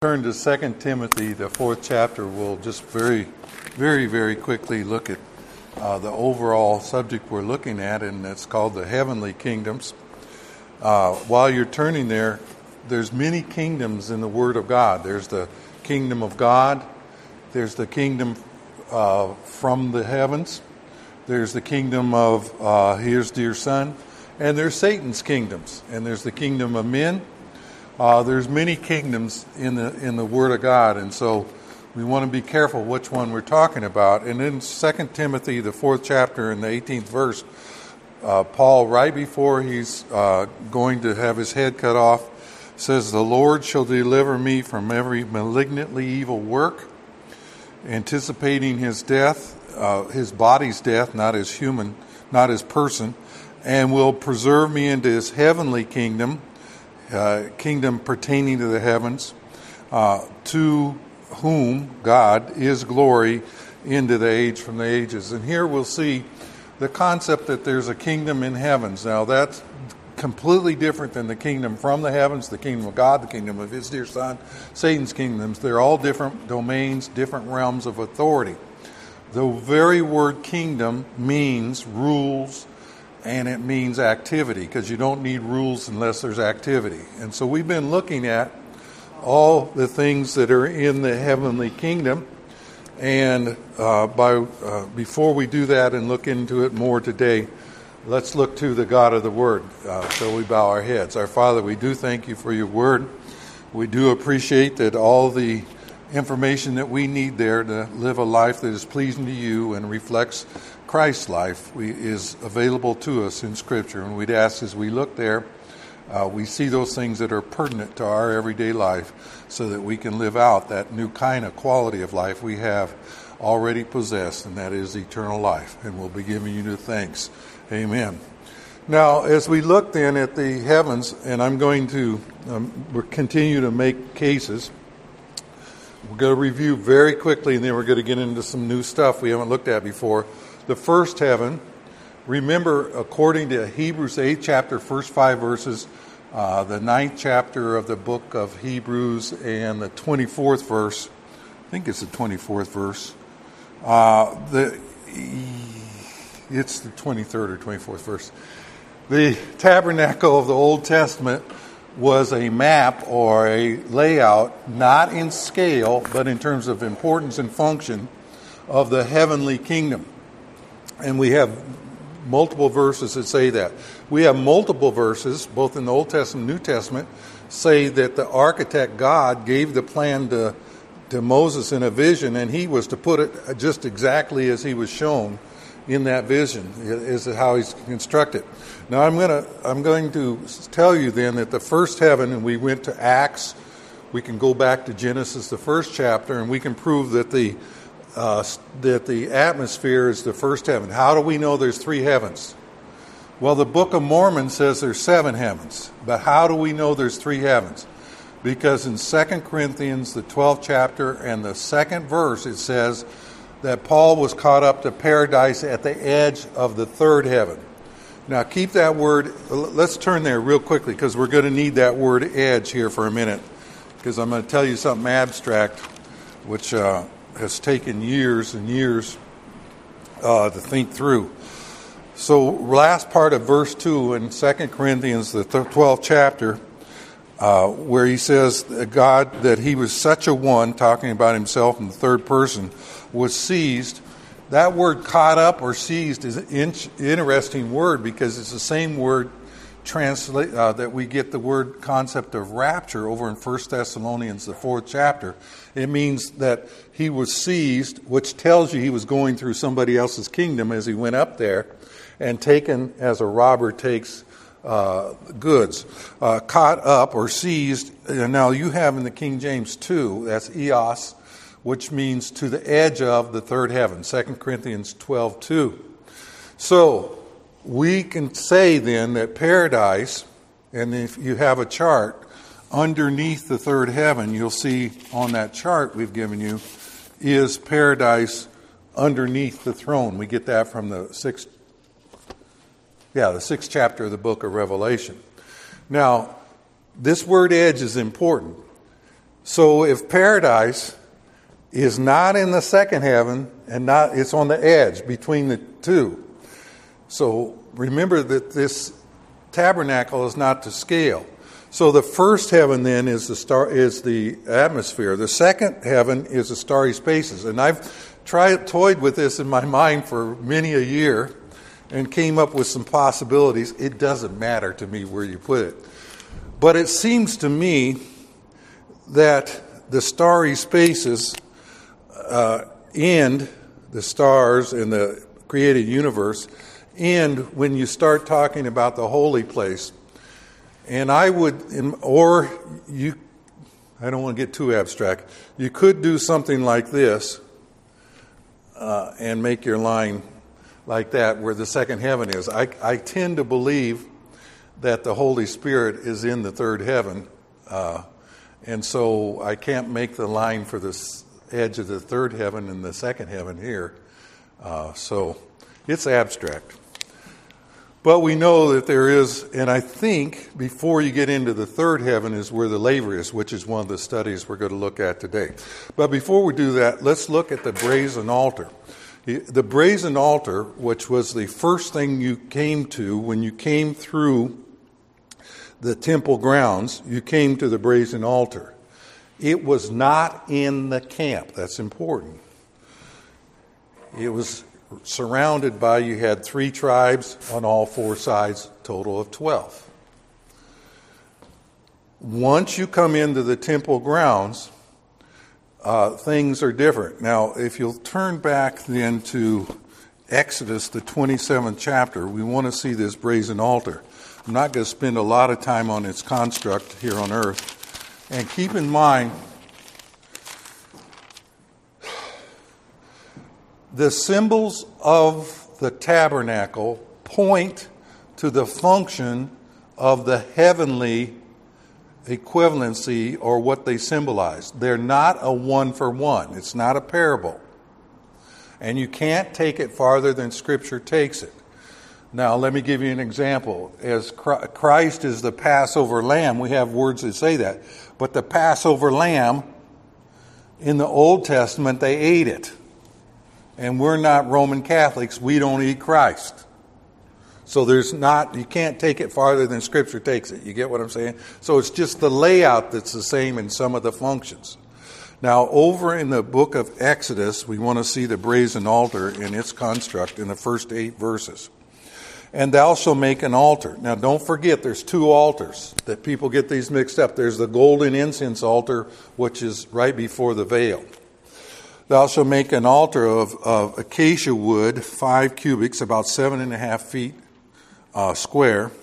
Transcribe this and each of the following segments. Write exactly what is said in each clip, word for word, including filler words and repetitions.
Turn to Second Timothy, the fourth chapter. We'll just very, very, very quickly look at uh, the overall subject we're looking at, and it's called the heavenly kingdoms. Uh, while you're turning there, there's many kingdoms in the Word of God. There's the kingdom of God. There's the kingdom uh, from the heavens. There's the kingdom of uh, His dear Son. And there's Satan's kingdoms. And there's the kingdom of men. Uh, there's many kingdoms in the in the Word of God, and so we want to be careful which one we're talking about. And in Second Timothy, the fourth chapter, in the eighteenth verse, uh, Paul, right before he's uh, going to have his head cut off, says, "The Lord shall deliver me from every malignantly evil work," anticipating his death, uh, his body's death, not his human, not his person, and will preserve me into his heavenly kingdom. Uh, kingdom pertaining to the heavens, uh, to whom God is glory into the age from the ages. And here we'll see the concept that there's a kingdom in heavens. Now that's completely different than the kingdom from the heavens, the kingdom of God, the kingdom of His dear Son, Satan's kingdoms. They're all different domains, different realms of authority. The very word kingdom means rules, and it means activity, because you don't need rules unless there's activity. And so we've been looking at all the things that are in the heavenly kingdom. And uh, by uh, before we do that and look into it more today, let's look to the God of the Word. Uh, so we bow our heads. Our Father, we do thank you for your Word. We do appreciate that all the information that we need there to live a life that is pleasing to you and reflects Christ's life we, is available to us in Scripture. And we'd ask as we look there, uh, we see those things that are pertinent to our everyday life so that we can live out that new kind of quality of life we have already possessed, and that is eternal life. And we'll be giving you the thanks. Amen. Now, as we look then at the heavens, and I'm going to um, continue to make cases, we're going to review very quickly, and then we're going to get into some new stuff we haven't looked at before. The first heaven, remember, according to Hebrews eighth chapter, first five verses, uh, the ninth chapter of the book of Hebrews, and the twenty-fourth verse, I think it's the twenty-fourth verse, uh, the it's the twenty-third or twenty-fourth verse. The tabernacle of the Old Testament was a map or a layout, not in scale, but in terms of importance and function, of the heavenly kingdom. And we have multiple verses that say that. We have multiple verses, both in the Old Testament and New Testament, say that the architect God gave the plan to, to Moses in a vision, and he was to put it just exactly as he was shown in that vision, is how he's constructed. Now I'm going to I'm going to tell you then that the first heaven, and we went to Acts, we can go back to Genesis, the first chapter, and we can prove that the uh, that the atmosphere is the first heaven. How do we know there's three heavens? Well, the Book of Mormon says there's seven heavens, but how do we know there's three heavens? Because in Second Corinthians, the twelfth chapter, and the second verse, it says that Paul was caught up to paradise at the edge of the third heaven. Now keep that word, let's turn there real quickly, because we're going to need that word edge here for a minute, because I'm going to tell you something abstract, which uh, has taken years and years uh, to think through. So last part of verse two in Second Corinthians, the twelfth chapter, uh, where he says that God, that he was such a one, talking about himself in the third person, was seized. That word caught up or seized is an interesting word, because it's the same word translate uh, that we get the word concept of rapture over in First Thessalonians, the fourth chapter. It means that he was seized, which tells you he was going through somebody else's kingdom as he went up there, and taken as a robber takes uh, goods. Uh, caught up or seized. Now you have in the King James two, that's eos, which means to the edge of the third heaven, Second Corinthians twelve two. So we can say then that paradise, and if you have a chart, underneath the third heaven, you'll see on that chart we've given you, is paradise underneath the throne. We get that from the sixth, yeah, the sixth chapter of the book of Revelation. Now, this word edge is important. So if paradise is not in the second heaven and not, it's on the edge between the two. So remember that this tabernacle is not to scale. So the first heaven then is the star is the atmosphere. The second heaven is the starry spaces. And I've tried toyed with this in my mind for many a year and came up with some possibilities. It doesn't matter to me where you put it. But it seems to me that the starry spaces uh, end, the stars in the created universe, end when you start talking about the holy place. And I would, or you, I don't want to get too abstract, you could do something like this uh, and make your line like that where the second heaven is. I, I tend to believe that the Holy Spirit is in the third heaven. Uh, and so I can't make the line for the edge of the third heaven and the second heaven here. Uh, so it's abstract. But we know that there is, and I think before you get into the third heaven is where the laver is, which is one of the studies we're going to look at today. But before we do that, let's look at the brazen altar. The brazen altar, which was the first thing you came to when you came through the temple grounds, you came to the brazen altar. It was not in the camp. That's important. It was surrounded by, you had three tribes on all four sides, total of twelve. Once you come into the temple grounds, uh, things are different. Now, if you'll turn back then to Exodus, the twenty-seventh chapter, we want to see this brazen altar. I'm not going to spend a lot of time on its construct here on earth. And keep in mind, the symbols of the tabernacle point to the function of the heavenly equivalency or what they symbolize. They're not a one for one. It's not a parable. And you can't take it farther than Scripture takes it. Now, let me give you an example. As Christ is the Passover lamb, we have words that say that. But the Passover lamb, in the Old Testament, they ate it. And we're not Roman Catholics. We don't eat Christ. So there's not, you can't take it farther than Scripture takes it. You get what I'm saying? So it's just the layout that's the same in some of the functions. Now, over in the book of Exodus, we want to see the brazen altar in its construct in the first eight verses. And thou shalt make an altar. Now, don't forget, there's two altars that people get these mixed up. There's the golden incense altar, which is right before the veil. Thou shalt make an altar of, of acacia wood, five cubits, about seven and a half feet uh, square,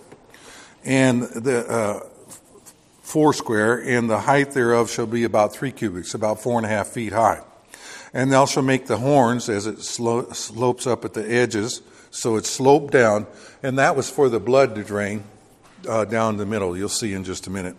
and the uh, four square, and the height thereof shall be about three cubits, about four and a half feet high. And thou shalt make the horns as it slo- slopes up at the edges, so it's sloped down, and that was for the blood to drain uh, down the middle. You'll see in just a minute.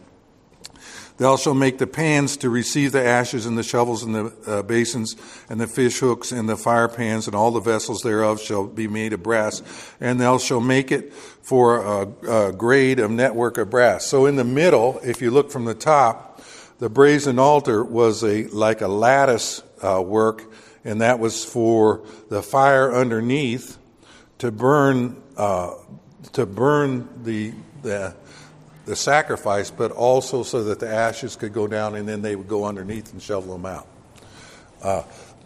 Thou shalt make the pans to receive the ashes, and the shovels, and the uh, basins, and the fish hooks, and the fire pans, and all the vessels thereof shall be made of brass. And thou shalt make it for a, a grade of network of brass. So in the middle, if you look from the top, the brazen altar was a like a lattice uh, work, and that was for the fire underneath to burn uh, to burn the the. the sacrifice, but also so that the ashes could go down and then they would go underneath and shovel them out. Uh,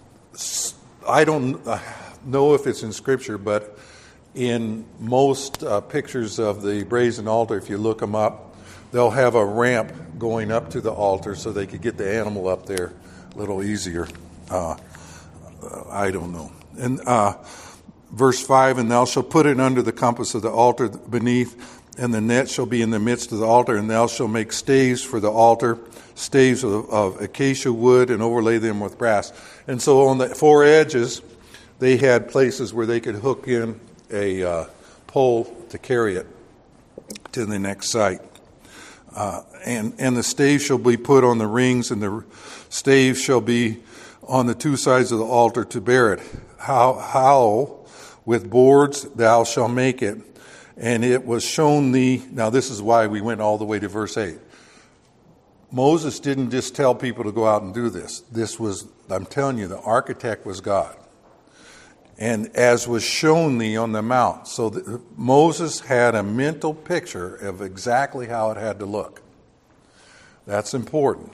I don't know if it's in Scripture, but in most uh, pictures of the brazen altar, if you look them up, they'll have a ramp going up to the altar so they could get the animal up there a little easier. Uh, I don't know. And uh, verse five, and thou shalt put it under the compass of the altar beneath, and the net shall be in the midst of the altar, and thou shalt make staves for the altar, staves of, of acacia wood, and overlay them with brass. And so on the four edges, they had places where they could hook in a uh, pole to carry it to the next site. Uh, and, and the staves shall be put on the rings, and the staves shall be on the two sides of the altar to bear it. How, how with boards thou shalt make it. And it was shown thee, now this is why we went all the way to verse eight. Moses didn't just tell people to go out and do this. This was, I'm telling you, the architect was God. And as was shown thee on the mount. So the, Moses had a mental picture of exactly how it had to look. That's important.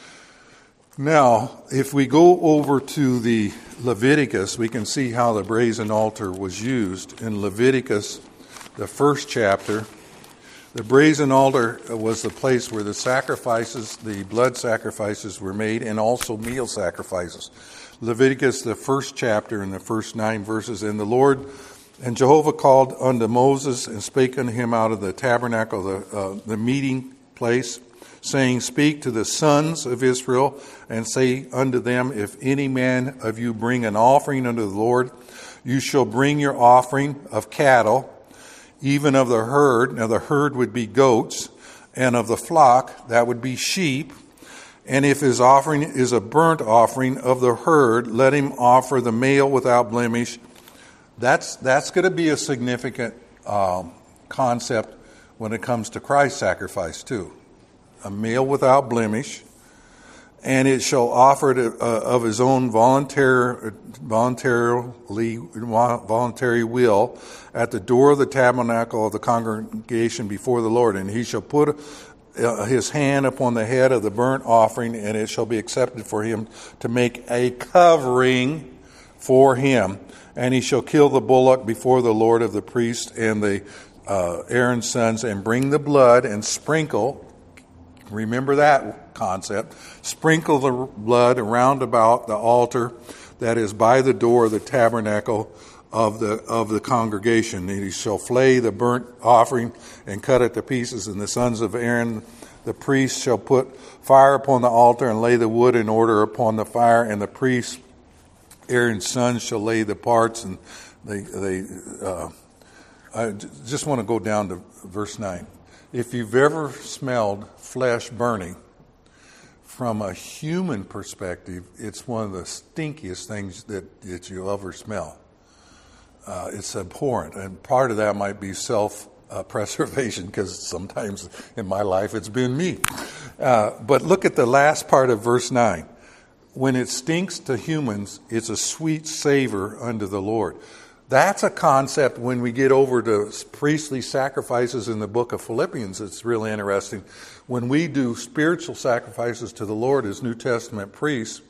Now, if we go over to the Leviticus, we can see how the brazen altar was used. In Leviticus, the first chapter, the brazen altar was the place where the sacrifices, the blood sacrifices were made, and also meal sacrifices. Leviticus, the first chapter, in the first nine verses. And the Lord and Jehovah called unto Moses and spake unto him out of the tabernacle, the, uh, the meeting place, saying, Speak to the sons of Israel, and say unto them, If any man of you bring an offering unto the Lord, you shall bring your offering of cattle, even of the herd. Now the herd would be goats, and of the flock, that would be sheep. And if his offering is a burnt offering of the herd, let him offer the male without blemish. That's that's going to be a significant um, concept when it comes to Christ's sacrifice too. A male without blemish, and it shall offer it uh, of his own voluntary, voluntarily, voluntary will at the door of the tabernacle of the congregation before the Lord. And he shall put uh, his hand upon the head of the burnt offering, and it shall be accepted for him to make a covering for him. And he shall kill the bullock before the Lord of the priest and the uh, Aaron's sons, and bring the blood and sprinkle. Remember that concept. Sprinkle the blood around about the altar that is by the door of the tabernacle of the of the congregation. And he shall flay the burnt offering and cut it to pieces. And the sons of Aaron, the priest, shall put fire upon the altar and lay the wood in order upon the fire. And the priest, Aaron's sons, shall lay the parts. And they they. Uh, I just want to go down to verse nine. If you've ever smelled flesh burning, from a human perspective, it's one of the stinkiest things that, that you'll ever smell. Uh, it's abhorrent, and part of that might be self-preservation, uh, because sometimes in my life it's been me. Uh, but look at the last part of verse nine. When it stinks to humans, it's a sweet savor unto the Lord. That's a concept when we get over to priestly sacrifices in the book of Philippians. It's really interesting. When we do spiritual sacrifices to the Lord as New Testament priests,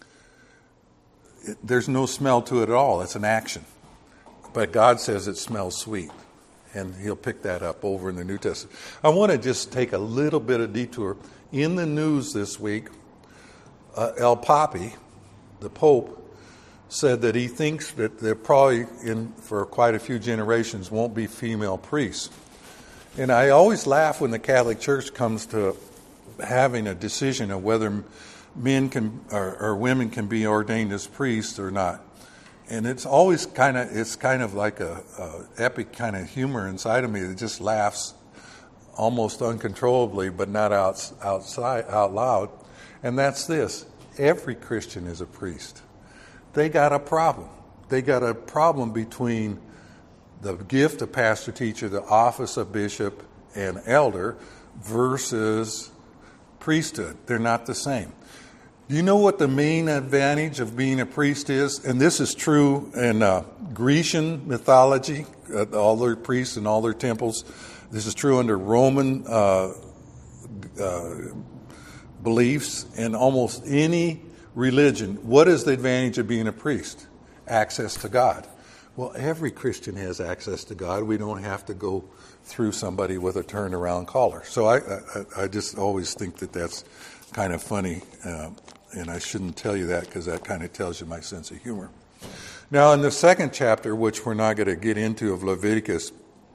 it, there's no smell to it at all. It's an action. But God says it smells sweet. And he'll pick that up over in the New Testament. I want to just take a little bit of detour. In the news this week, uh, El Papi, the Pope, said that he thinks that there probably, in for quite a few generations, won't be female priests. And I always laugh when the Catholic Church comes to having a decision of whether men can or, or women can be ordained as priests or not. And it's always kind of it's kind of like a, a epic kind of humor inside of me that just laughs almost uncontrollably, but not out, outside out loud. And that's this: every Christian is a priest. They got a problem. They got a problem between the gift of pastor teacher, the office of bishop and elder, versus priesthood. They're not the same. Do you know what the main advantage of being a priest is? And this is true in uh, Grecian mythology, uh, all their priests and all their temples. This is true under Roman uh, uh, beliefs and almost any religion. What is the advantage of being a priest? Access to God. Well, every Christian has access to God. We don't have to go through somebody with a turnaround collar. So I, I, I just always think that that's kind of funny, uh, and I shouldn't tell you that because that kind of tells you my sense of humor. Now, in the second chapter, which we're not going to get into, of Leviticus,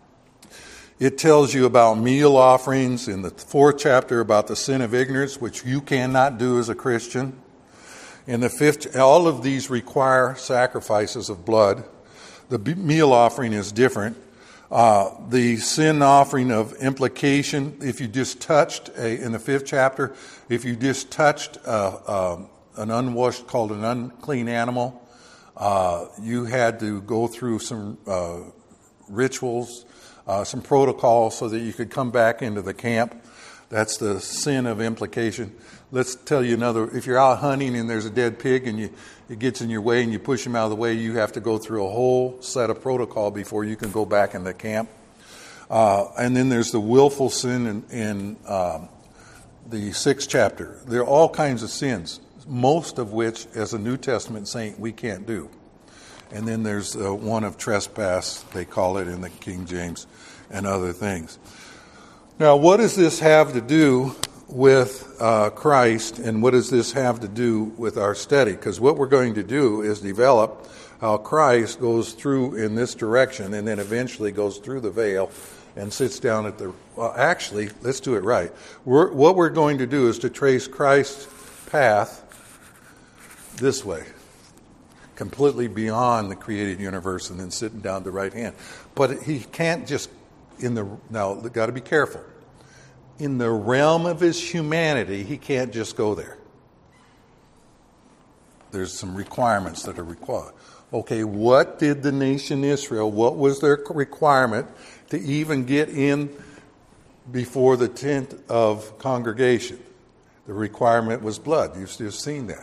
it tells you about meal offerings. In the fourth chapter, about the sin of ignorance, which you cannot do as a Christian. In the fifth, all of these require sacrifices of blood. The meal offering is different. Uh, the sin offering of implication, if you just touched, a, in the fifth chapter, if you just touched uh, uh, an unwashed, called an unclean animal, uh, you had to go through some uh, rituals, uh, some protocols so that you could come back into the camp. That's the sin of implication. Let's tell you another. If you're out hunting and there's a dead pig and you, it gets in your way and you push him out of the way, you have to go through a whole set of protocol before you can go back in the camp. Uh, and then there's the willful sin in, in um, the sixth chapter. There are all kinds of sins, most of which, as a New Testament saint, we can't do. And then there's uh, one of trespass, they call it in the King James, and other things. Now, what does this have to do with uh, Christ, and what does this have to do with our study? Because what we're going to do is develop how Christ goes through in this direction and then eventually goes through the veil and sits down at the... Well, actually, let's do it right. We're, what we're going to do is to trace Christ's path this way, completely beyond the created universe and then sitting down the right hand. But he can't just... in the Now, got to be careful. In the realm of his humanity, he can't just go there. There's some requirements that are required. Okay, what did the nation Israel, what was their requirement to even get in before the tent of congregation? The requirement was blood. You've just seen that.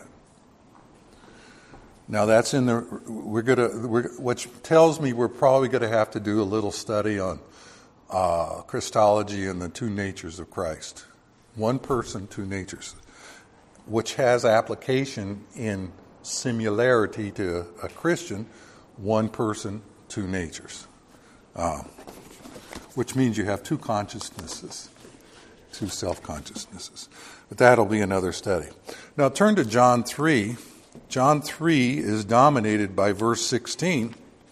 Now that's in the, we're gonna, we're, which tells me we're probably going to have to do a little study on uh, Christology and the two natures of Christ. One person, two natures, which has application in similarity to a Christian, one person, two natures. Um, which means you have two consciousnesses, two self-consciousnesses. But that'll be another study. Now turn to John three. John three is dominated by verse sixteen,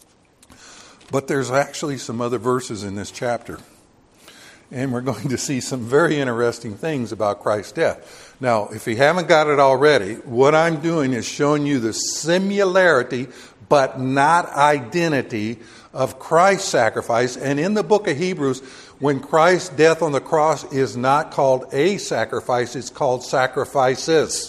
but there's actually some other verses in this chapter. And we're going to see some very interesting things about Christ's death. Now, if you haven't got it already, what I'm doing is showing you the similarity, but not identity, of Christ's sacrifice. And in the book of Hebrews, when Christ's death on the cross is not called a sacrifice, it's called sacrifices.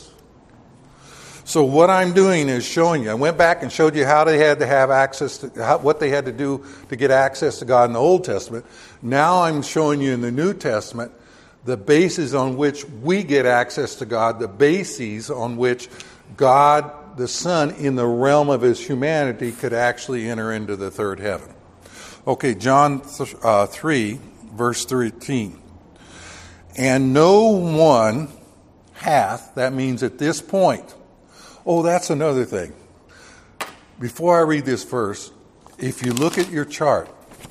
So what I'm doing is showing you. I went back and showed you how they had to have access to, how, what they had to do to get access to God in the Old Testament. Now I'm showing you in the New Testament the basis on which we get access to God, the bases on which God, the Son, in the realm of his humanity, could actually enter into the third heaven. Okay, John uh, three, verse thirteen. And no one hath, that means at this point. Oh, that's another thing. Before I read this verse, if you look at your chart,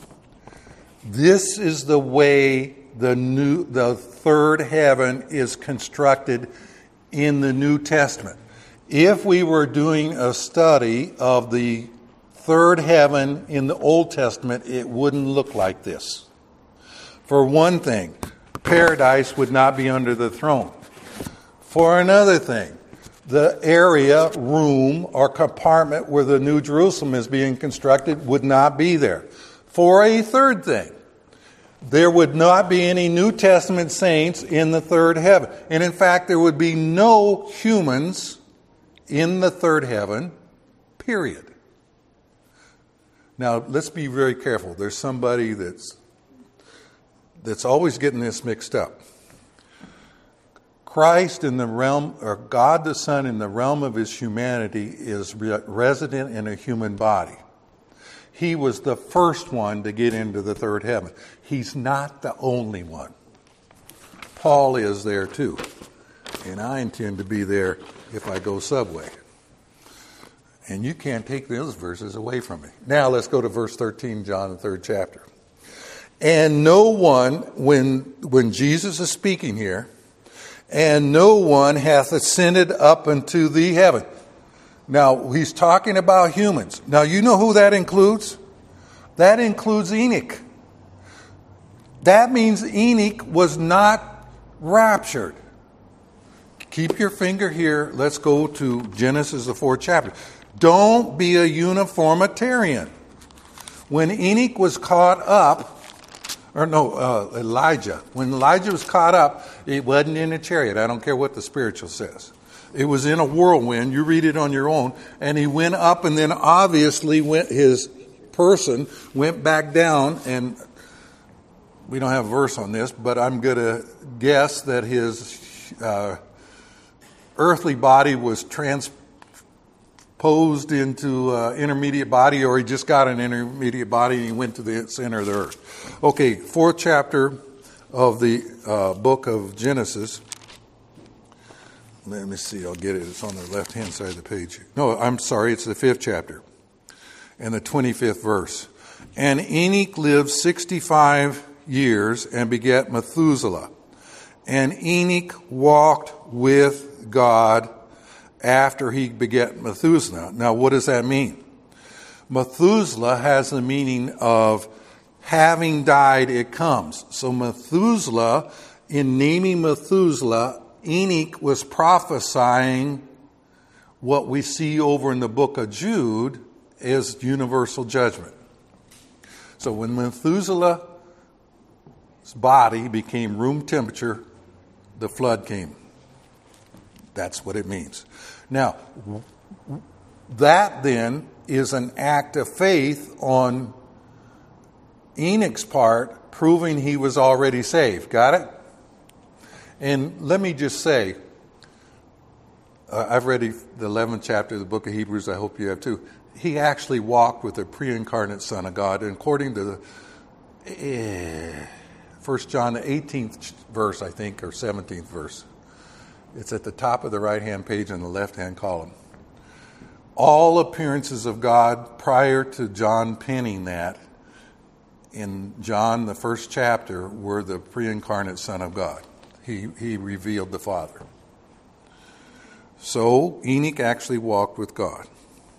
this is the way the new, the third heaven is constructed in the New Testament. If we were doing a study of the third heaven in the Old Testament, it wouldn't look like this. For one thing, paradise would not be under the throne. For another thing, the area, room, or compartment where the New Jerusalem is being constructed would not be there. For a third thing, there would not be any New Testament saints in the third heaven. And in fact, there would be no humans in the third heaven, period. Now, let's be very careful. There's somebody that's that's always getting this mixed up. Christ in the realm, or God the Son in the realm of his humanity is re- resident in a human body. He was the first one to get into the third heaven. He's not the only one. Paul is there too. And I intend to be there if I go subway. And you can't take those verses away from me. Now let's go to verse thirteen, John, the third chapter. And no one, when when Jesus is speaking here, and no one hath ascended up into the heaven. Now, he's talking about humans. Now, you know who that includes? That includes Enoch. That means Enoch was not raptured. Keep your finger here. Let's go to Genesis, the fourth chapter. Don't be a uniformitarian. When Enoch was caught up, Or no, uh, Elijah. When Elijah was caught up, it wasn't in a chariot. I don't care what the spiritual says. It was in a whirlwind. You read it on your own. And he went up, and then obviously went, his person went back down. And we don't have a verse on this, but I'm going to guess that his uh, earthly body was transposed into uh, intermediate body, or he just got an intermediate body and he went to the center of the earth. Okay, fourth chapter of the uh, book of Genesis. Let me see, I'll get it. It's on the left-hand side of the page. No, I'm sorry, it's the fifth chapter and the twenty-fifth verse. And Enoch lived sixty-five years and begat Methuselah. And Enoch walked with God after he begat Methuselah. Now, what does that mean? Methuselah has the meaning of having died, it comes. So Methuselah, in naming Methuselah, Enoch was prophesying what we see over in the book of Jude as universal judgment. So when Methuselah's body became room temperature, the flood came. That's what it means. Now, that then is an act of faith on Enoch's part, proving he was already saved. Got it? And let me just say, uh, I've read the eleventh chapter of the book of Hebrews. I hope you have too. He actually walked with the pre-incarnate Son of God. And according to the eh, First John, the eighteenth verse, I think, or seventeenth verse, it's at the top of the right-hand page in the left-hand column. All appearances of God prior to John penning that in John, the first chapter, were the pre-incarnate Son of God. He, he revealed the Father. So Enoch actually walked with God.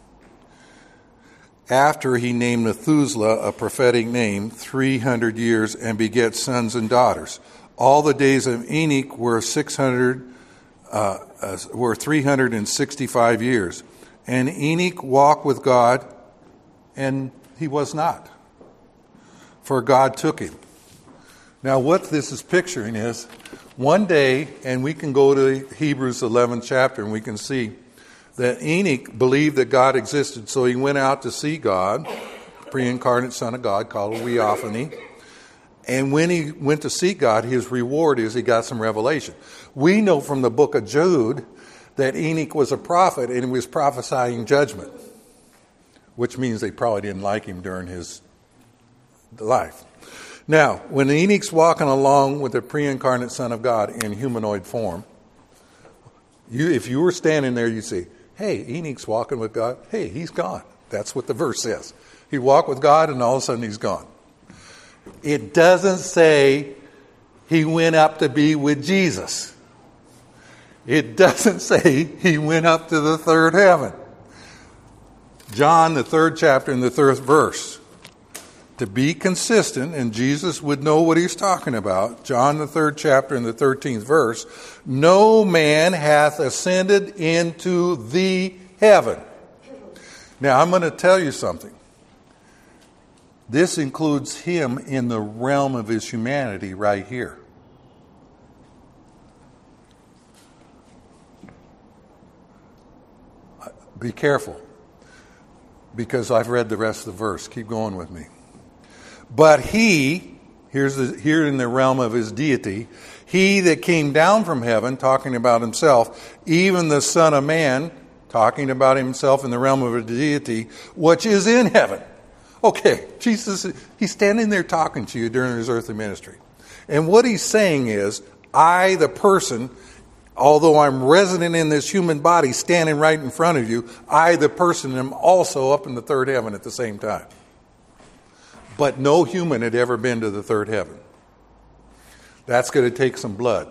After he named Methuselah a prophetic name, three hundred years, and beget sons and daughters. All the days of Enoch were six hundred, uh, uh, were three hundred and sixty-five years, and Enoch walked with God, and he was not, for God took him. Now, what this is picturing is one day, and we can go to Hebrews eleventh chapter, and we can see that Enoch believed that God existed, so he went out to see God, pre-incarnate Son of God, called a Theophany. And when he went to see God, his reward is he got some revelation. We know from the book of Jude that Enoch was a prophet and he was prophesying judgment, which means they probably didn't like him during his life. Now, when Enoch's walking along with the pre-incarnate Son of God in humanoid form, you, if you were standing there, you'd say, hey, Enoch's walking with God. Hey, he's gone. That's what the verse says. He walked with God and all of a sudden he's gone. It doesn't say he went up to be with Jesus. It doesn't say he went up to the third heaven. John, the third chapter and the third verse. To be consistent, and Jesus would know what he's talking about, John, the third chapter and the thirteenth verse, no man hath ascended into the heaven. Now, I'm going to tell you something. This includes him in the realm of his humanity right here. Be careful, because I've read the rest of the verse. Keep going with me. But he, here's the, here in the realm of his deity, he that came down from heaven, talking about himself, even the Son of Man, talking about himself in the realm of his deity, which is in heaven. Okay, Jesus, he's standing there talking to you during his earthly ministry. And what he's saying is, I, the person, although I'm resident in this human body standing right in front of you, I, the person, am also up in the third heaven at the same time. But no human had ever been to the third heaven. That's going to take some blood.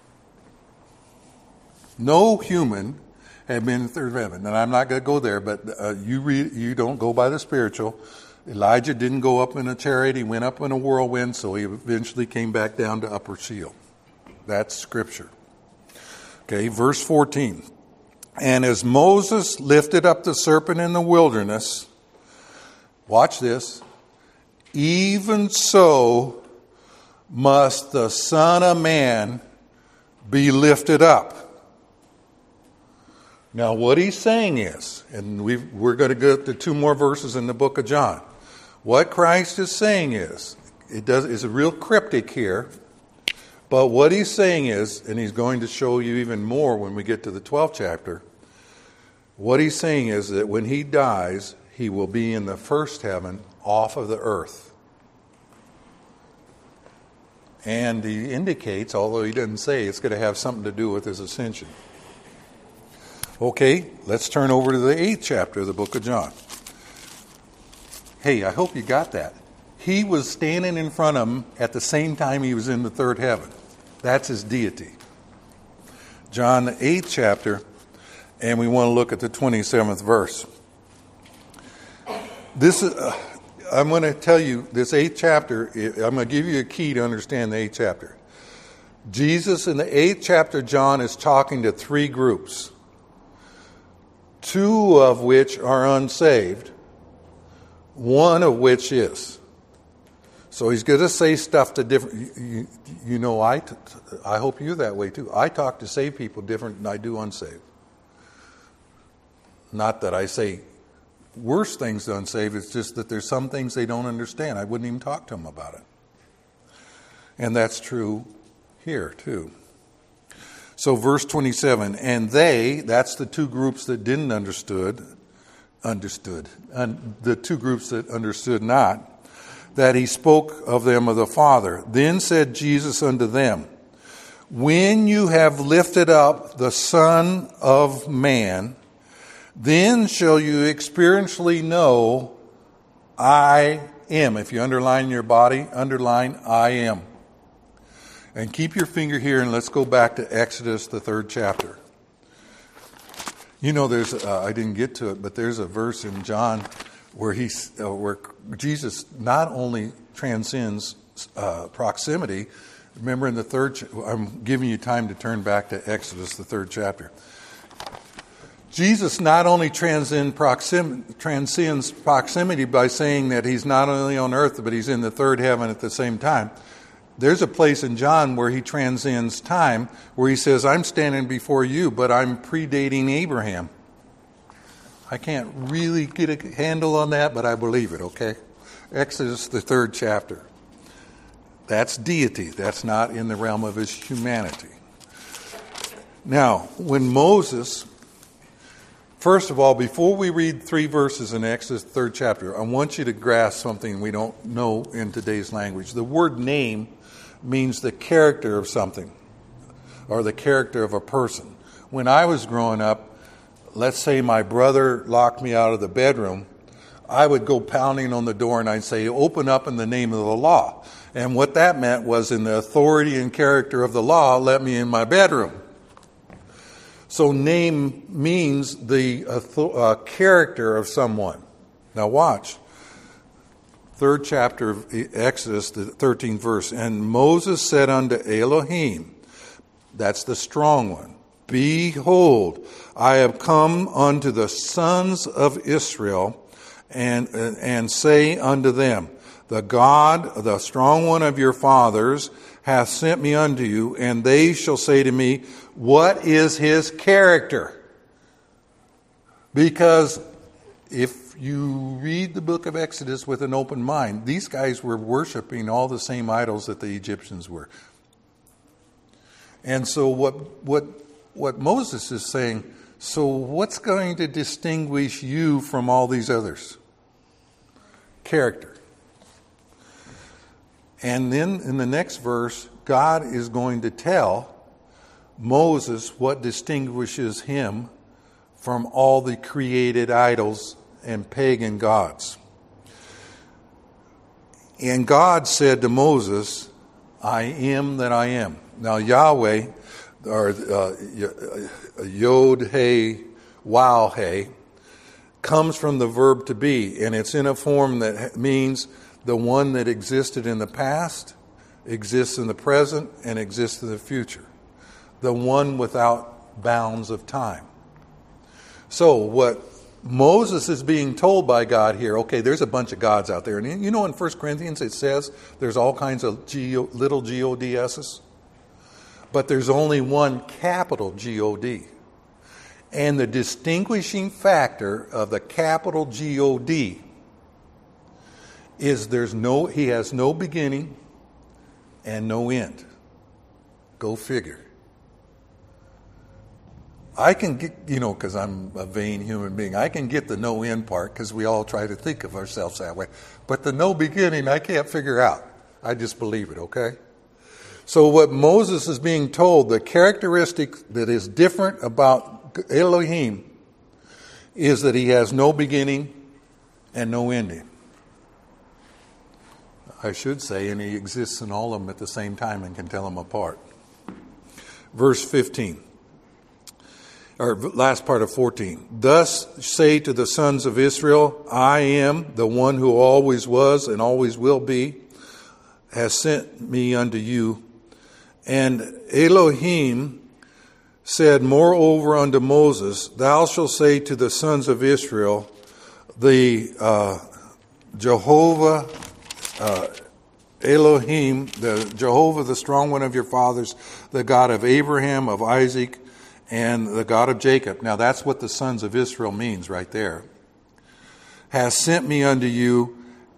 No human had been in the third heaven. And I'm not going to go there, but uh, you read, you don't go by the spiritual. Elijah didn't go up in a chariot. He went up in a whirlwind, so he eventually came back down to Upper Sheol. That's Scripture. Okay, verse fourteen. And as Moses lifted up the serpent in the wilderness, watch this, even so must the Son of Man be lifted up. Now, what he's saying is, and we've, we're going to go to two more verses in the book of John. What Christ is saying is, it does is a real cryptic here. But what he's saying is, and he's going to show you even more when we get to the twelfth chapter, what he's saying is that when he dies, he will be in the first heaven off of the earth. And he indicates, although he doesn't say, it's going to have something to do with his ascension. Okay, let's turn over to the eighth chapter of the book of John. Hey, I hope you got that. He was standing in front of him at the same time he was in the third heaven. That's his deity. John, the eighth chapter, and we want to look at the twenty-seventh verse. This is, uh, I'm going to tell you, this eighth chapter, I'm going to give you a key to understand the eighth chapter. Jesus in the eighth chapter, John is talking to three groups, two of which are unsaved, one of which is. So he's going to say stuff to different, you, you know, I, I hope you're that way too. I talk to saved people different than I do unsaved. Not that I say worse things to unsaved, it's just that there's some things they don't understand. I wouldn't even talk to them about it. And that's true here too. So verse twenty-seven, and they, that's the two groups that didn't understood, understood, and the two groups that understood not, that he spoke of them of the Father. Then said Jesus unto them, when you have lifted up the Son of Man, then shall you experientially know I am. If you underline your body, underline I am. And keep your finger here and let's go back to Exodus, the third chapter. You know, there's, uh, I didn't get to it, but there's a verse in John where he's, uh, where Jesus not only transcends uh, proximity. Remember in the third, ch- I'm giving you time to turn back to Exodus, the third chapter. Jesus not only transcend proxim- transcends proximity by saying that he's not only on earth, but he's in the third heaven at the same time. There's a place in John where he transcends time, where he says, I'm standing before you, but I'm predating Abraham. I can't really get a handle on that, but I believe it, okay? Exodus, the third chapter. That's deity. That's not in the realm of his humanity. Now, when Moses, first of all, before we read three verses in Exodus, third chapter, I want you to grasp something we don't know in today's language. The word name means the character of something, or the character of a person. When I was growing up, let's say my brother locked me out of the bedroom, I would go pounding on the door and I'd say, open up in the name of the law. And what that meant was, in the authority and character of the law, let me in my bedroom. So name means the uh, character of someone. Now watch. Third chapter of Exodus, the thirteenth verse. And Moses said unto Elohim, that's the strong one, behold, I have come unto the sons of Israel, and and say unto them, the God, the strong one of your fathers, hath sent me unto you, and they shall say to me, what is his character? Because if you read the book of Exodus with an open mind, these guys were worshiping all the same idols that the Egyptians were. And so what what what Moses is saying, so what's going to distinguish you from all these others? Character. And then in the next verse, God is going to tell Moses what distinguishes him from all the created idols and pagan gods. And God said to Moses, I am that I am. Now Yahweh, or uh, Yod He Wow He, comes from the verb to be, and it's in a form that means the one that existed in the past, exists in the present, and exists in the future. The one without bounds of time. So what Moses is being told by God here, okay, there's a bunch of gods out there. And you know in First Corinthians it says there's all kinds of G- little G O D S's. But there's only one capital G O D. And the distinguishing factor of the capital G O D is there's no, he has no beginning and no end. Go figure. I can get, you know, because I'm a vain human being, I can get the no end part because we all try to think of ourselves that way. But the no beginning, I can't figure out. I just believe it, okay? So what Moses is being told, the characteristic that is different about Elohim is that he has no beginning and no ending. I should say, and he exists in all of them at the same time and can tell them apart. Verse fifteen. Or last part of fourteen. Thus say to the sons of Israel, I am the one who always was and always will be, has sent me unto you. And Elohim said moreover unto Moses, thou shalt say to the sons of Israel, the uh, Jehovah uh, Elohim, the Jehovah, the strong one of your fathers, the God of Abraham, of Isaac, and the God of Jacob. Now that's what the sons of Israel means right there. Has sent me unto you.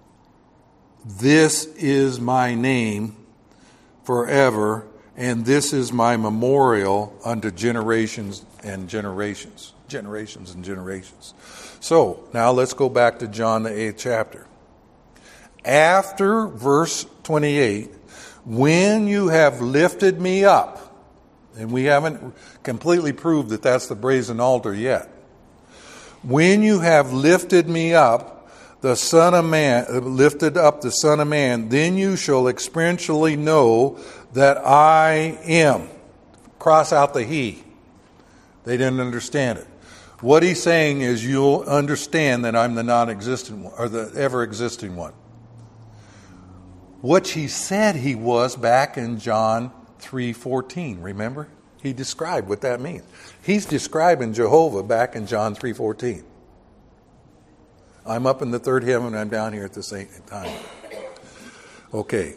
This is my name forever, and this is my memorial unto generations and generations. Generations and generations. So now let's go back to John the eighth chapter. After verse twenty-eight, when you have lifted me up, and we haven't completely proved that that's the brazen altar yet. When you have lifted me up, the Son of Man, lifted up the Son of Man, then you shall experientially know that I am. Cross out the he. They didn't understand it. What he's saying is you'll understand that I'm the non-existent one, or the ever-existing one. What he said he was back in John three fourteen, remember? He described what that means. He's describing Jehovah back in John three fourteen. I'm up in the third heaven, I'm down here at the same time. Okay.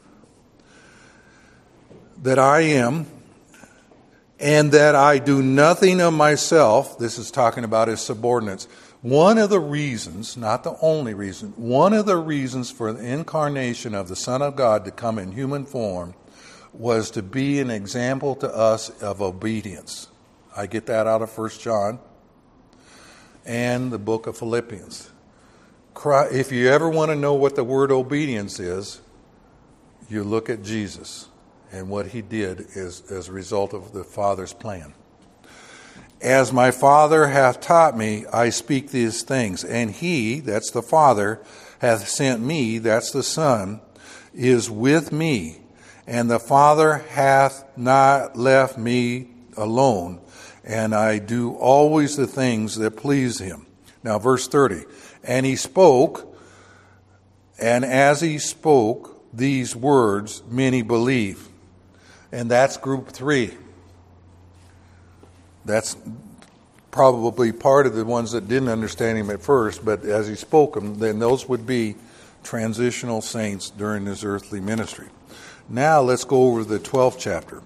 That I am, and that I do nothing of myself. This is talking about his subordinates. One of the reasons, not the only reason, one of the reasons for the incarnation of the Son of God to come in human form was to be an example to us of obedience. I get that out of First John and the book of Philippians. If you ever want to know what the word obedience is, you look at Jesus and what he did is as a result of the Father's plan. As my Father hath taught me, I speak these things. And he, that's the Father, hath sent me, that's the Son, is with me. And the Father hath not left me alone. And I do always the things that please him. Now verse thirty. And he spoke, and as he spoke these words, many believe. And that's group three. That's probably part of the ones that didn't understand him at first, but as he spoke them, then those would be transitional saints during his earthly ministry. Now let's go over the twelfth chapter.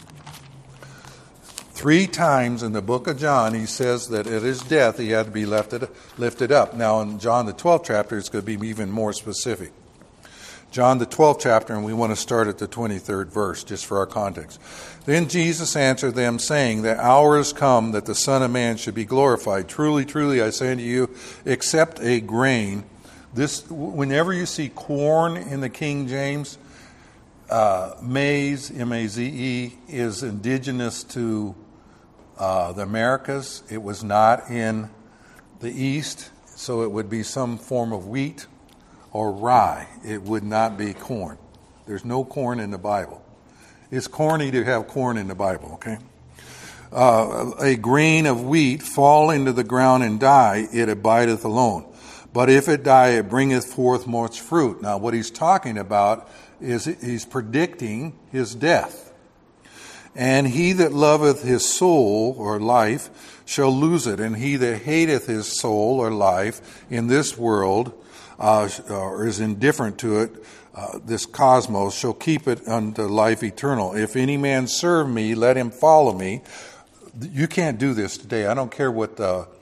Three times in the book of John, he says that at his death he had to be lifted, lifted up. Now in John the twelfth chapter, it's going to be even more specific. John the twelfth chapter, and we want to start at the twenty-third verse, just for our context. Then Jesus answered them, saying, the hour is come that the Son of Man should be glorified. Truly, truly, I say unto you, except a grain. This, whenever you see corn in the King James, uh, maize, M A Z E, is indigenous to uh, the Americas. It was not in the East, so it would be some form of wheat or rye. It would not be corn. There's no corn in the Bible. It's corny to have corn in the Bible, okay? Uh, a grain of wheat fall into the ground and die, it abideth alone. But if it die, it bringeth forth much fruit. Now, what he's talking about is he's predicting his death. And he that loveth his soul or life shall lose it. And he that hateth his soul or life in this world Uh, or is indifferent to it, uh, this cosmos, shall keep it unto life eternal. If any man serve me, let him follow me. You can't do this today. I don't care what the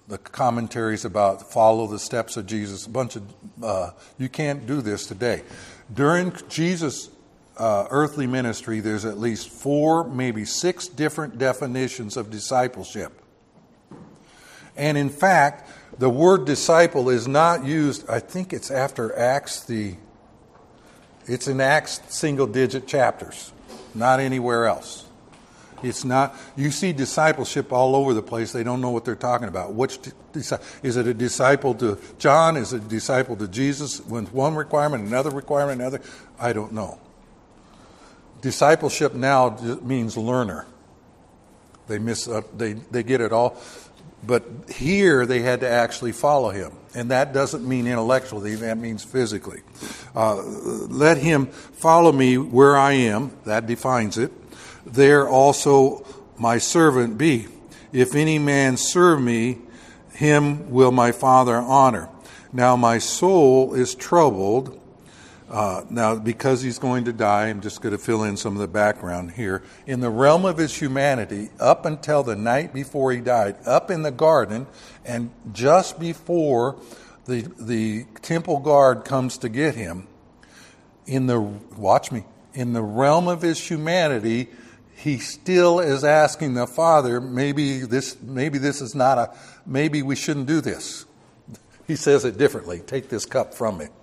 the commentaries about follow the steps of Jesus, a bunch of, uh, you can't do this today. During Jesus' uh, earthly ministry, there's at least four, maybe six different definitions of discipleship. And in fact, the word disciple is not used, I think it's after Acts, the, it's in Acts single digit chapters, not anywhere else. It's not, you see discipleship all over the place. They don't know what they're talking about. Which is it a disciple to John? Is it a disciple to Jesus? With one requirement, another requirement, another? I don't know. Discipleship now means learner. They miss, uh, they they get it all. But here they had to actually follow him. And that doesn't mean intellectually, that means physically. Uh, let him follow me where I am. That defines it. There also my servant be. If any man serve me, him will my Father honor. Now my soul is troubled. Uh, now, because he's going to die, I'm just going to fill in some of the background here. In the realm of his humanity, up until the night before he died, up in the garden, and just before the the temple guard comes to get him, in the watch me, in the realm of his humanity, he still is asking the Father, maybe this maybe this is not a, maybe we shouldn't do this. He says it differently. Take this cup from me.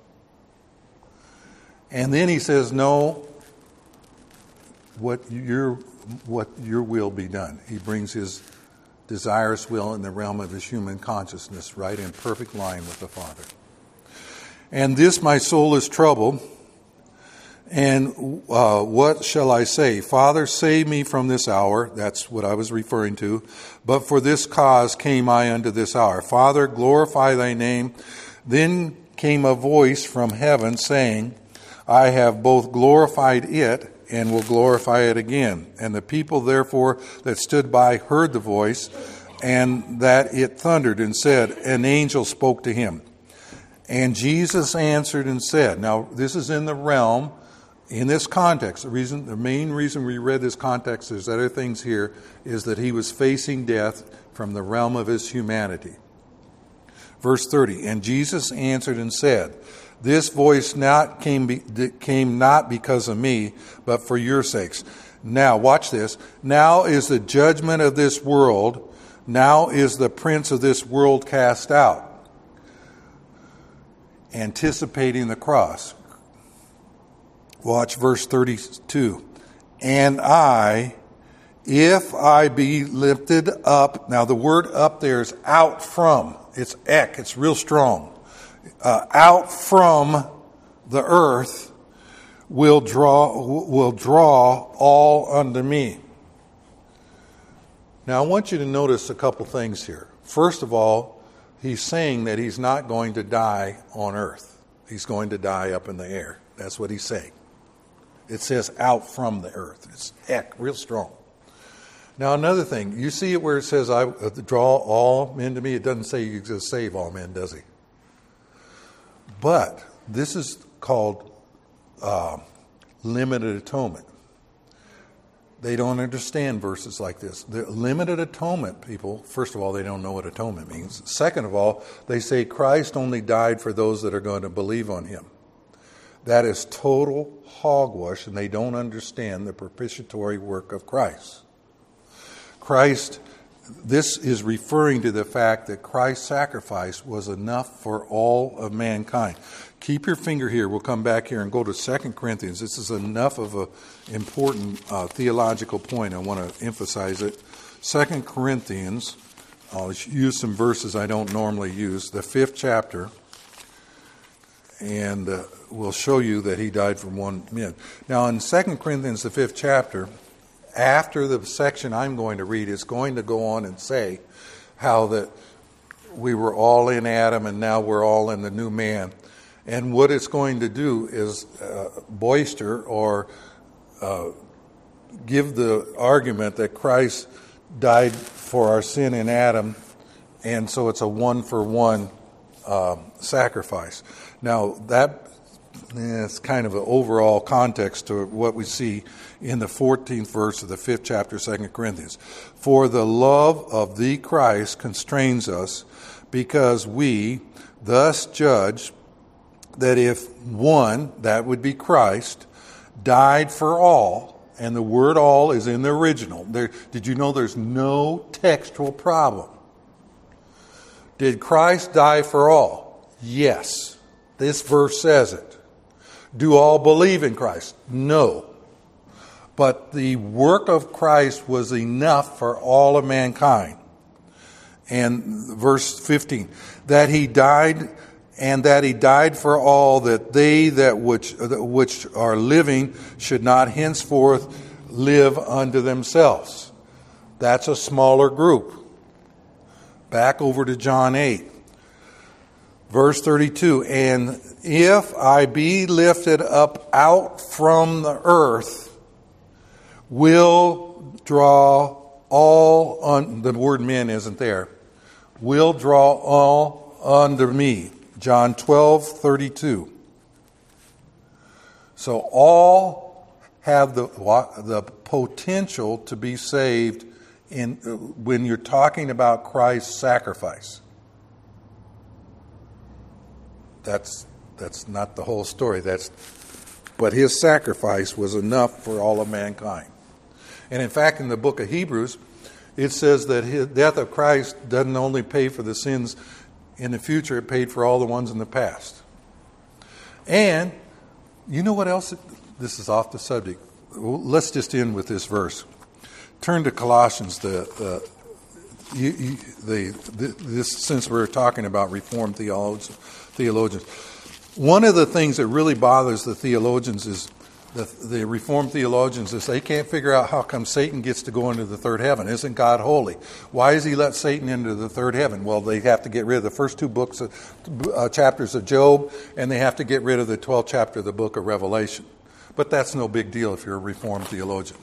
And then he says, no, what your, what your will be done. He brings his desirous will in the realm of his human consciousness, right in perfect line with the Father. And this my soul is troubled. And uh, what shall I say? Father, save me from this hour. That's what I was referring to. But for this cause came I unto this hour. Father, glorify thy name. Then came a voice from heaven saying, I have both glorified it and will glorify it again. And the people therefore that stood by heard the voice, and that it thundered and said, an angel spoke to him. And Jesus answered and said, now this is in the realm, in this context, the reason, the main reason we read this context, there's other things here, is that he was facing death from the realm of his humanity. Verse thirty, and Jesus answered and said, this voice not came, be, came not because of me, but for your sakes. Now, watch this. Now is the judgment of this world. Now is the prince of this world cast out. Anticipating the cross. Watch verse thirty-two. And I, if I be lifted up. Now, the word up there is out from. It's ek. It's real strong. Uh, out from the earth will draw will draw all unto me. Now I want you to notice a couple things here. First of all, he's saying that he's not going to die on earth. He's going to die up in the air. That's what he's saying. It says out from the earth. It's ek, real strong. Now another thing, you see it where it says I uh, draw all men to me. It doesn't say you just save all men, does he? But this is called uh, limited atonement. They don't understand verses like this. The limited atonement people, first of all, they don't know what atonement means. Second of all, they say Christ only died for those that are going to believe on him. That is total hogwash, and they don't understand the propitiatory work of Christ. Christ, this is referring to the fact that Christ's sacrifice was enough for all of mankind. Keep your finger here. We'll come back here and go to Second Corinthians. This is enough of an important uh, theological point. I want to emphasize it. Second Corinthians, I'll use some verses I don't normally use. The fifth chapter, and uh, we'll show you that he died for one man. Now in Second Corinthians, the fifth chapter, after the section I'm going to read, it's going to go on and say how that we were all in Adam and now we're all in the new man. And what it's going to do is uh, boister or uh, give the argument that Christ died for our sin in Adam, and so it's a one-for-one uh, sacrifice. Now, that it's kind of an overall context to what we see in the fourteenth verse of the fifth chapter, Second Corinthians. For the love of thee, Christ, constrains us, because we thus judge that if one, that would be Christ, died for all, and the word all is in the original. There, did you know there's no textual problem? Did Christ die for all? Yes. This verse says it. Do all believe in Christ? No. But the work of Christ was enough for all of mankind. And verse fifteen, that he died, and that he died for all, that they that which which are living should not henceforth live unto themselves. That's a smaller group. Back over to John eight. Verse thirty-two, and if I be lifted up out from the earth, will draw all, un, the word men isn't there, will draw all unto me. John twelve thirty-two. So all have the, the potential to be saved in when you're talking about Christ's sacrifice. That's that's not the whole story. That's but his sacrifice was enough for all of mankind. And in fact, in the book of Hebrews, it says that the death of Christ doesn't only pay for the sins in the future, it paid for all the ones in the past. And you know what else? This is off the subject. Let's just end with this verse. Turn to Colossians. The, the, you, you, the, the this since we're talking about Reformed theologians, theologians, one of the things that really bothers the theologians is the, the Reformed theologians is they can't figure out how come Satan gets to go into the third heaven. Isn't God holy? Why does he let Satan into the third heaven? Well, they have to get rid of the first two books, of, uh, chapters of Job, and they have to get rid of the twelfth chapter of the book of Revelation. But that's no big deal if you're a Reformed theologian.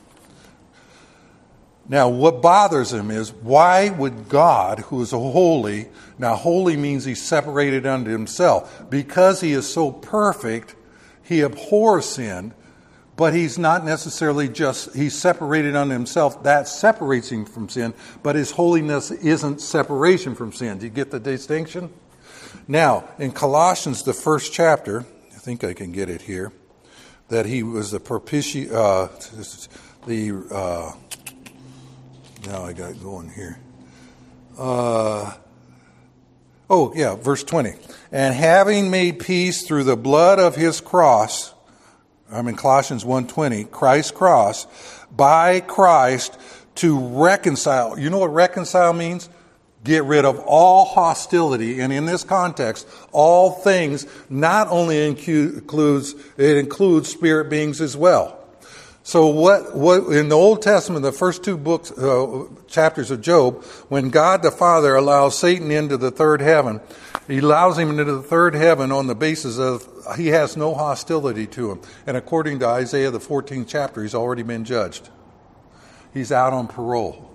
Now, what bothers him is, why would God, who is holy, now holy means he's separated unto himself. Because he is so perfect, he abhors sin, but he's not necessarily just, he's separated unto himself. That separates him from sin, but his holiness isn't separation from sin. Do you get the distinction? Now, in Colossians, the first chapter, I think I can get it here, that he was the propitiation, uh, the, uh, now I got it going here. Uh, oh, yeah, verse twenty. And having made peace through the blood of his cross, I'm in Colossians one twenty, Christ's cross, by Christ to reconcile. You know what reconcile means? Get rid of all hostility. And in this context, all things not only includes, it includes spirit beings as well. So what, what in the Old Testament, the first two books, uh, chapters of Job, when God the Father allows Satan into the third heaven, he allows him into the third heaven on the basis of he has no hostility to him. And according to Isaiah, the fourteenth chapter, he's already been judged. He's out on parole.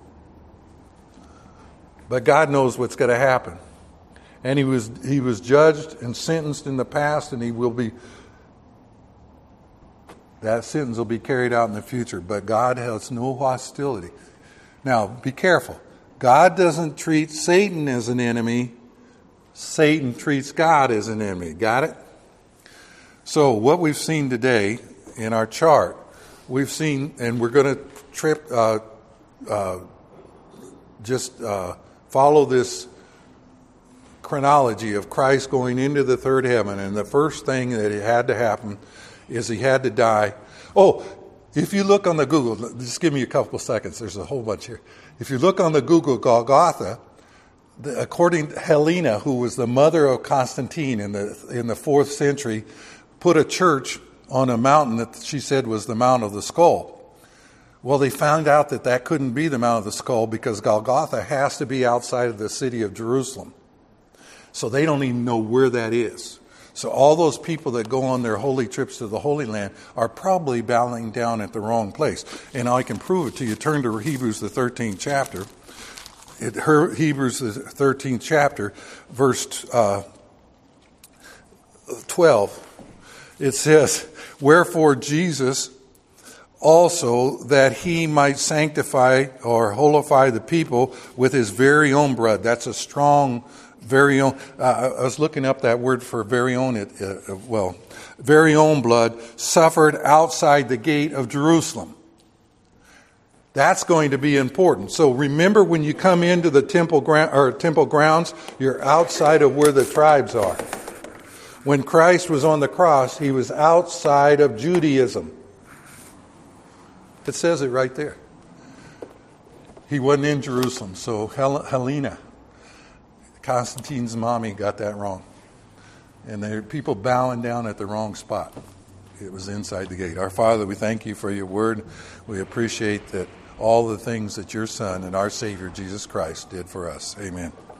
But God knows what's going to happen. And he was he was judged and sentenced in the past, and he will be, that sentence will be carried out in the future. But God has no hostility. Now, be careful. God doesn't treat Satan as an enemy. Satan treats God as an enemy. Got it? So what we've seen today in our chart, we've seen, and we're going to trip, uh, uh, just uh, follow this chronology of Christ going into the third heaven. And the first thing that had to happen is he had to die. Oh, if you look on the Google, just give me a couple of seconds. There's a whole bunch here. If you look on the Google, Golgotha, the, according to Helena, who was the mother of Constantine in the in the fourth century, put a church on a mountain that she said was the Mount of the Skull. Well, they found out that that couldn't be the Mount of the Skull because Golgotha has to be outside of the city of Jerusalem. So they don't even know where that is. So all those people that go on their holy trips to the Holy Land are probably bowing down at the wrong place. And I can prove it to you. Turn to Hebrews, the thirteenth chapter. It, her, Hebrews, the thirteenth chapter, verse uh, twelve. it says, wherefore Jesus also, that he might sanctify or holify the people with his very own blood. That's a strong, very own. Uh, I was looking up that word for very own. It uh, well, very own blood suffered outside the gate of Jerusalem. That's going to be important. So remember, when you come into the temple ground or temple grounds, you're outside of where the tribes are. When Christ was on the cross, he was outside of Judaism. It says it right there. He wasn't in Jerusalem. So Hel- Helena, Constantine's mommy, got that wrong. And there are people bowing down at the wrong spot. It was inside the gate. Our Father, we thank you for your word. We appreciate that all the things that your Son and our Savior, Jesus Christ, did for us. Amen.